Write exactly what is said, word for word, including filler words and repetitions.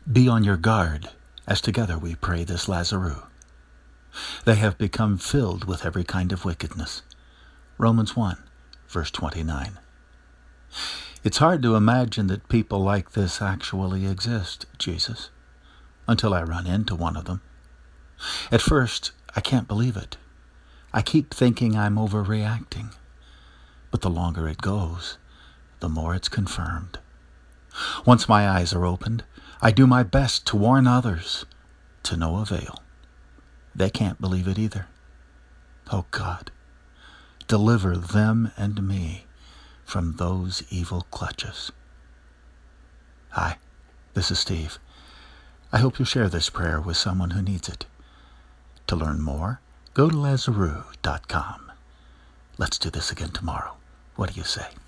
Be on your guard, as together we pray this Lazarus. They have become filled with every kind of wickedness. Romans one, verse twenty-nine. It's hard to imagine that people like this actually exist, Jesus, until I run into one of them. At first, I can't believe it. I keep thinking I'm overreacting. But the longer it goes, the more it's confirmed. Once my eyes are opened, I do my best to warn others, to no avail. They can't believe it either. Oh God, deliver them and me from those evil clutches. Hi, this is Steve. I hope you'll share this prayer with someone who needs it. To learn more, go to Lazarus dot com. Let's do this again tomorrow. What do you say?